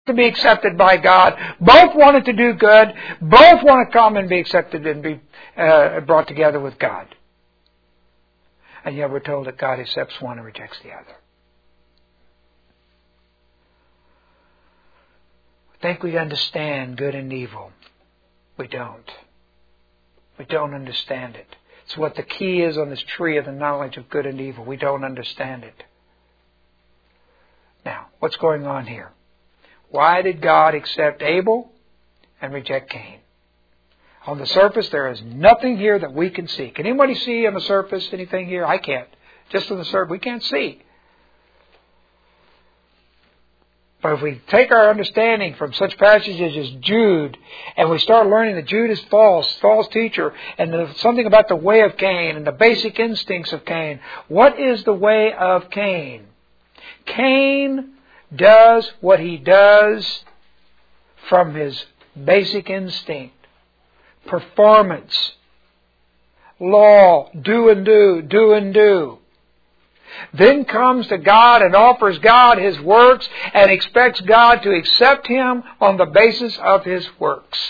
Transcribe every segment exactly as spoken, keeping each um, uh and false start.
to be accepted by God. Both wanted to do good. Both want to come and be accepted and be uh, brought together with God. And yet we're told that God accepts one and rejects the other. I think we understand good and evil. We don't. We don't understand it. It's what the key is on this tree of the knowledge of good and evil. We don't understand it. Now, what's going on here? Why did God accept Abel and reject Cain? On the surface, there is nothing here that we can see. Can anybody see on the surface anything here? I can't. Just on the surface, we can't see. But if we take our understanding from such passages as Jude, and we start learning that Jude is false, false teacher, and the, something about the way of Cain and the basic instincts of Cain. What is the way of Cain? Cain does what he does from his basic instinct. Performance. Law. Do and do. Do and do. Then comes to God and offers God His works and expects God to accept him on the basis of His works.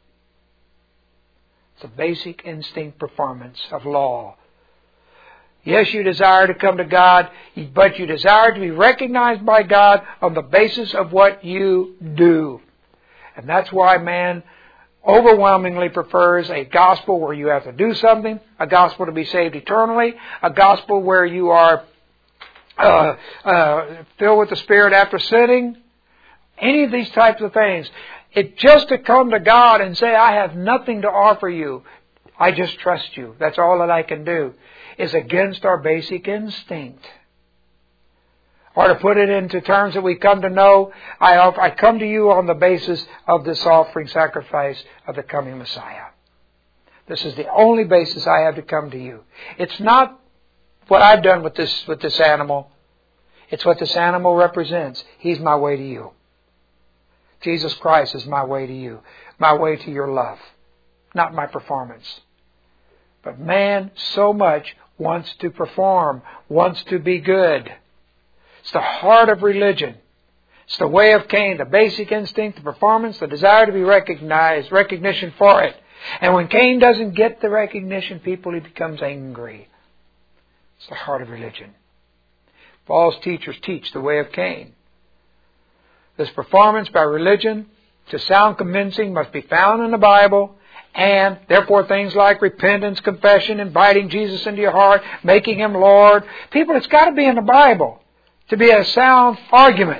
It's a basic instinct performance of law. Yes, you desire to come to God, but you desire to be recognized by God on the basis of what you do. And that's why man overwhelmingly prefers a gospel where you have to do something, a gospel to be saved eternally, a gospel where you are uh, uh, filled with the Spirit after sinning. Any of these types of things. It just to come to God and say, I have nothing to offer you. I just trust you. That's all that I can do. Is against our basic instinct. Or to put it into terms that we come to know, I, offer, I come to you on the basis of this offering sacrifice of the coming Messiah. This is the only basis I have to come to you. It's not what I've done with this, with this animal. It's what this animal represents. He's my way to you. Jesus Christ is my way to you. My way to your love. Not my performance. But man so much wants to perform, wants to be good. It's the heart of religion. It's the way of Cain, the basic instinct, the performance, the desire to be recognized, recognition for it. And when Cain doesn't get the recognition, people, he becomes angry. It's the heart of religion. False teachers teach the way of Cain. This performance by religion, to sound convincing, must be found in the Bible. And therefore things like repentance, confession, inviting Jesus into your heart, making Him Lord. People, it's got to be in the Bible to be a sound argument.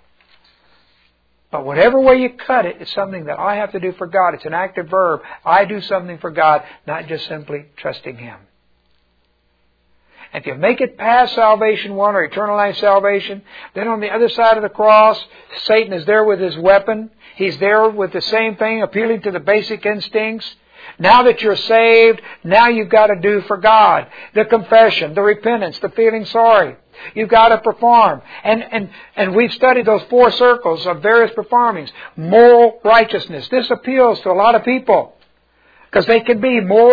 But whatever way you cut it, it's something that I have to do for God. It's an active verb. I do something for God, not just simply trusting Him. And if you make it past salvation one or eternal life salvation, then on the other side of the cross, Satan is there with his weapon. He's there with the same thing, appealing to the basic instincts. Now that you're saved, now you've got to do for God. The confession, the repentance, the feeling sorry. You've got to perform. And, and, and we've studied those four circles of various performings. Moral righteousness. This appeals to a lot of people. Because they can be moral